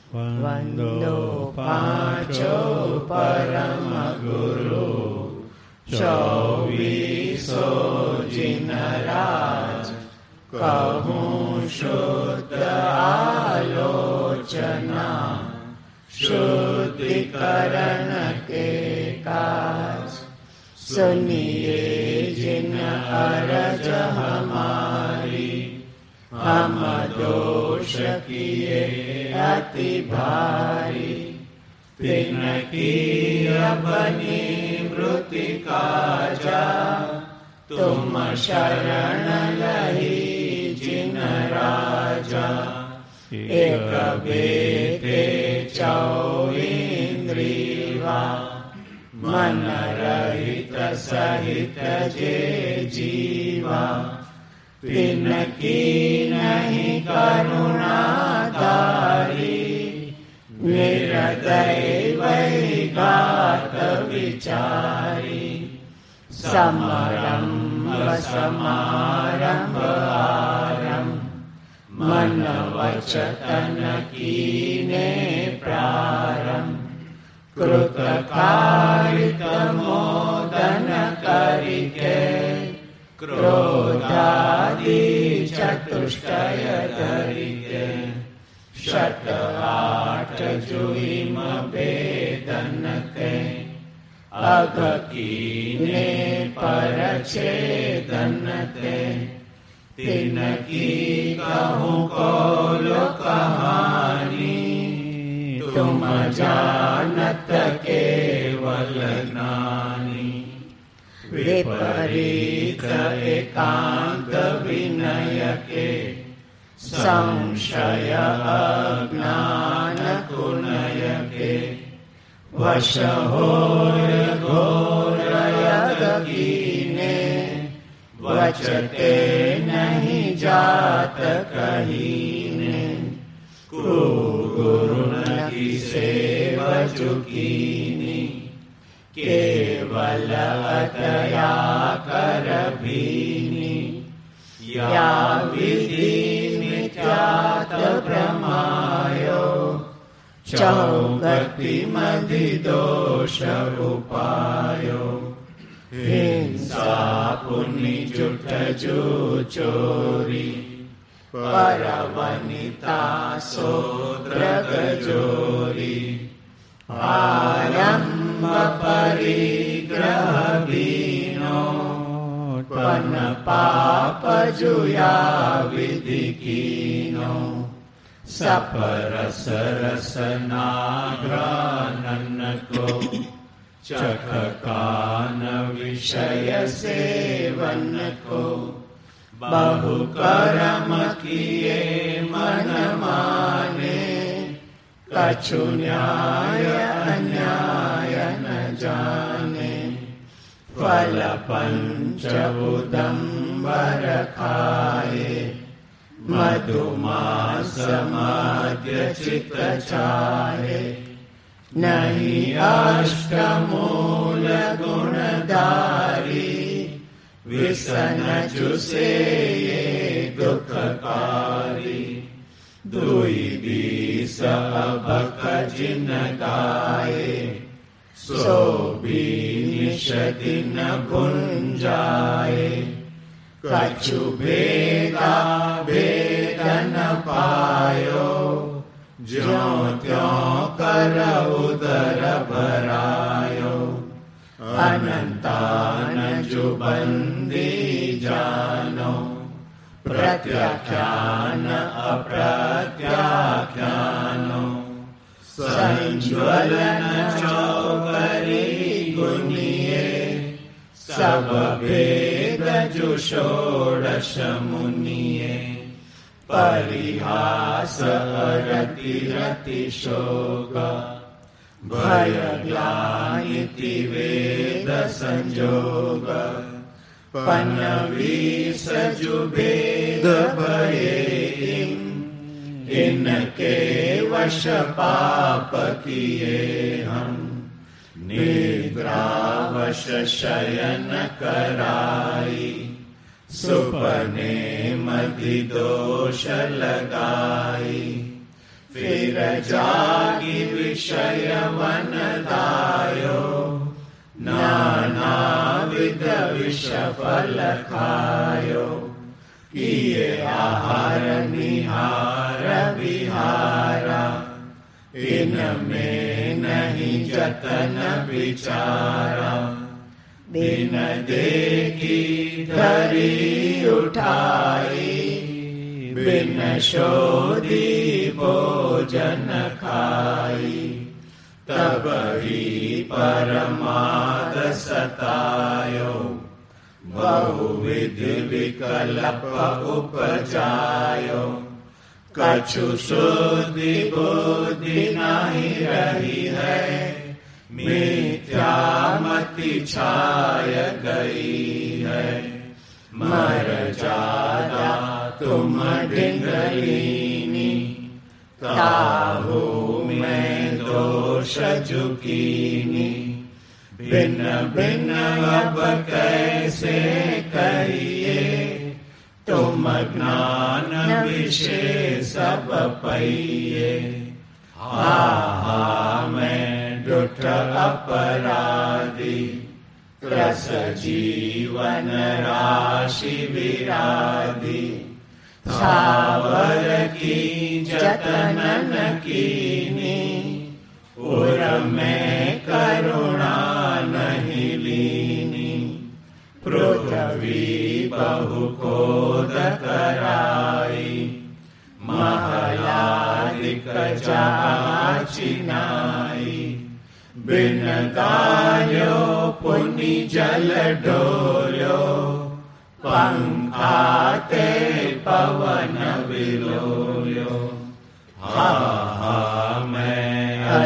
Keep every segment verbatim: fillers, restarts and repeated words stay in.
वंदो पांचो परम गुरु, चौबीसो जिन राज, कहूँ शुद्ध आलोचना, शुद्धिकरण के काज। सुनिए जिन अरज हमारी, हम दोष किए अति भारी। तिनकी अपनी वृत्ति काजा, तुम शरण लही जिन राजा। एक बेते चौइंद्रिया, मन रहित सहित जे जीवा। तिनकी नहीं करुणाधारी, निर्दय वैघात विचारी। समरंभ समारंभ आरंभ, मन वचन कीने प्रारंभ। कृतकारित मोदन करिके, क्रोधादि चतुष्टय धरिके। शत आठ जुहिम वेदन के, अघ कीने पर छेदन ते। तिनकी कहूँ कौल कहानी, तुम जानत केवल ज्ञानी। विपरीत एकांत विनय के, संशय अज्ञान कुनय के। वश होय घोर यग कीने, वचते नहीं जात कहीने। कुगुरु की सेव चुकीनी, केवल अतया कर भीनी। या विधि मिथ्यात भ्रमायो, चौगति मधि दोष उपायो। हिंसा पुनि जुट जू चोरी, परवनिता सोद्रग जोरी। आरंभ परिग्रह बीनो, पन पाप जुया विधि कीनो। सपरस रसना घ्राणन को, चख कान विषय सेवन को। बहु कर्म किए मन माने, कछु न्याय अन्याय न जाने। फल पंच उदंबर खाए, मधुमास मध्य चित चाहे। नहीं अष्टमूल गुणधारी, विसन जुसे ये दुखकारी। दुई बीस अबक जिन गाए, सो बीस दिन भुंजाए। कछु भेदा भेदन पायो, ज्यों त्यों कर उदर भरायो। अनंतान जुबंदी जानो, प्रत्याख्यान अप्रत्याख्यानो। संज्वलन चौकरी गुनिए, सब भेद जो षोडश मुनिये। परिहास रति रति शोक, भय ग्लानिति वेद संजोग। पन वीस जुभेद भये, इनके वश पाप किए हम। निद्रावश शयन कराई, सुपने मधि दोष लगाई। फिर जागी विषय वन दायो, नाना विध विष फल खायो। किए आहार निहार विहारा, इनमें नहीं जतन विचारा। बिन देखी धरी उठाई, बिन शोधी भोजन खाई। तब ही परमाद सतायो, बहुविध विकल्प उपजायो। कछु शुद्धि बुद्धि नहीं रही है, मिथ्या मति छाय गई है। मर जादा तुम डिंगलीनी, ताहू में दोष जुकीनी। भिन्न भिन्न अब कैसे कहिए, तुम ज्ञान विषय सब पाइए। हा हा मैं दुष्ट अपराधी, त्रस जीवन राशि विराधी। सावर की जतनन कीनी, उर में करुणा नहीं लीनी। पृथ्वी बहु खोद कराई, महलादिक जाचिनाई। बिन गायो पुनि जल डोलो, पंखाते पवन विलोलो। हा हा मैं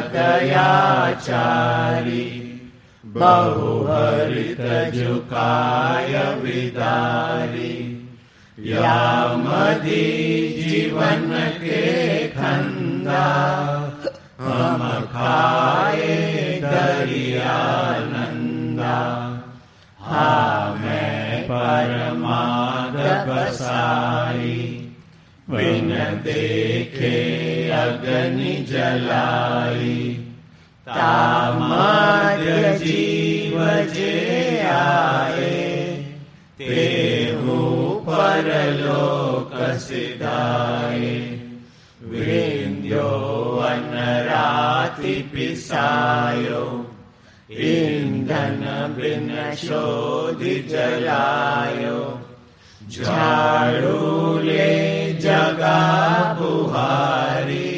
अदयाचारी, बहुहरित झुकाय विदारी। या मदी जीवन के खंदा, हम खाए दरियानंदा। हा मैं परमाद बसाई, बिन देखे अग्नि जलाई। तामद्य जीव जे आए, तेहु परलोक सिधाए। विंध्यो अनराति पिसायो, ईंधन बिन शोधि जलायो। झाड़ू ले जगा बुहारी,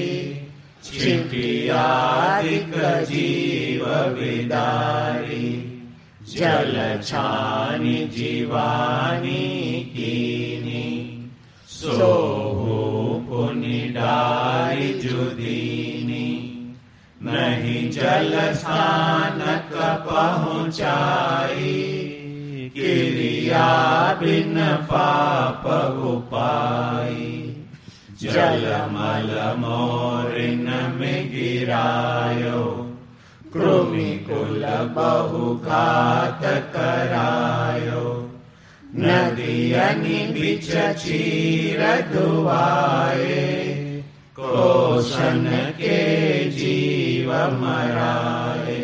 छिटियादिक जीव विदारी। जल छानी जीवानी कीनी, सोहु पुनि डारी जुदीनी। नहीं जल स्थानक पहुँचाई, क्रिया बिन पाप उपाई। जल मल मोरिन में गिरायो, कृमि कुल बहु घात करायो। नदियनि बिच चीर दुआए, कोशन के जीव मराए।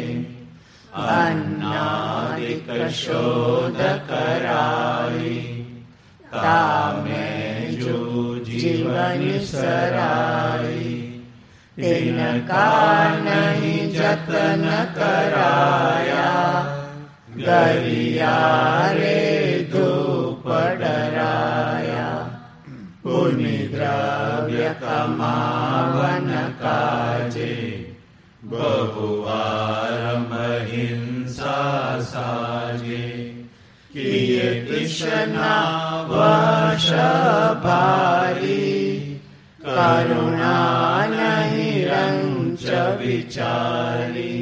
अन्नादिक शोध कराई, तामे जो जीवन सराई। तिनका नहीं जतन कराया, गरिया रे धूप डराया। पुण्य द्रव्य कमावन काजे, बहुवार महिंसा साजे। किए तृष्णा वश भारी, करुणा नहीं रंच विचारी।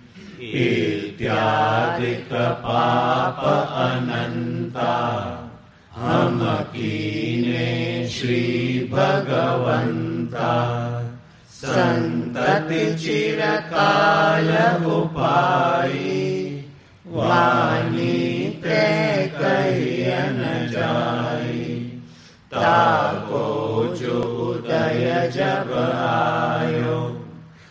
इत्यादिक पाप अनंता, हम कीने श्री भगवंता। संतति चिरकाल उपाई, वाणी ते कहिय न जाई। ताको जो उदय जब आए,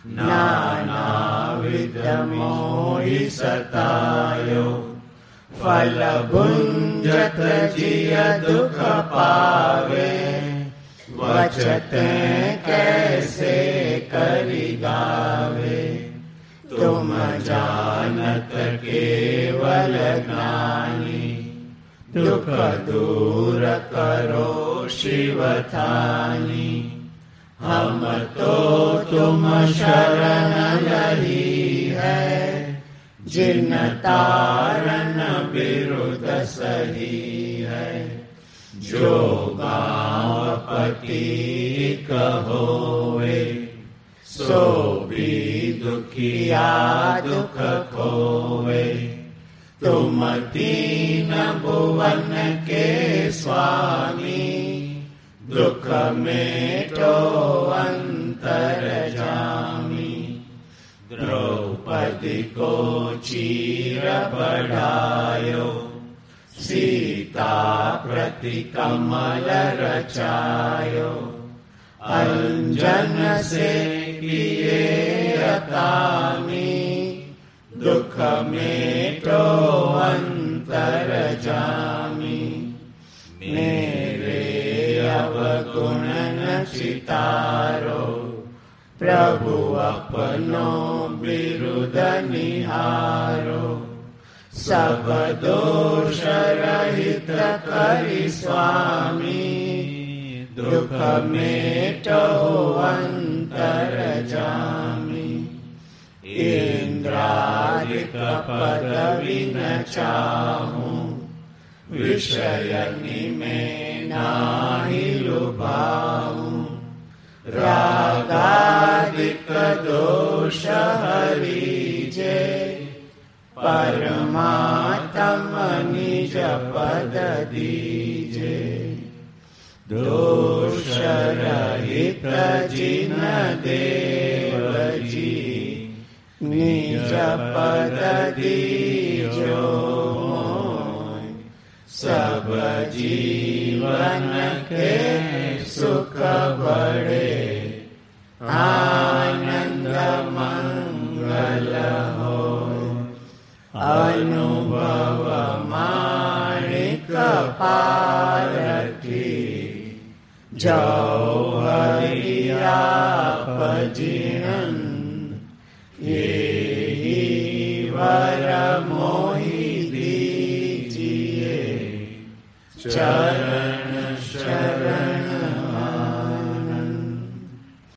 नानाविध मोहि सतायो, फल भुंजत जिय दुख पावे, वचते कैसे करि गावे। तुम जानत केवल ज्ञानी, दुख दूर करो शिवथानी। हम तो तुम शरण लही है, जिन तारन बिरुद सही है। जो गाँव पति कहोवे, सो भी दुखिया दुख खोवे। तुम तीन भुवन के स्वामी, दुख मेटो अंतरजामी। द्रौपदी को चीर बढ़ायो, सीता प्रति कमल रचायो। अंजन से किए अकामी, दुख मेटो अंतरजामी। मेरे अवगुण न चितारो, प्रभु अपनो बिरुद निहारो। सब दोष रहित करि स्वामी, दुख मेटो अंतरजामी। इंद्रादिक पदवी न चाहूं, विषय में नाहि लुभाऊं। रागादिक दोष हरिजे, परमात्म निज पद दीजे। दोष रहित जिन देव जी, निज पद दीजो मोय। सब जीवन के सुख बड़े, आनंद मंगल होय। अनुभव माणिक पारखी, जो हरि आप जिनन। यही वर मोहि दीजिए, चरण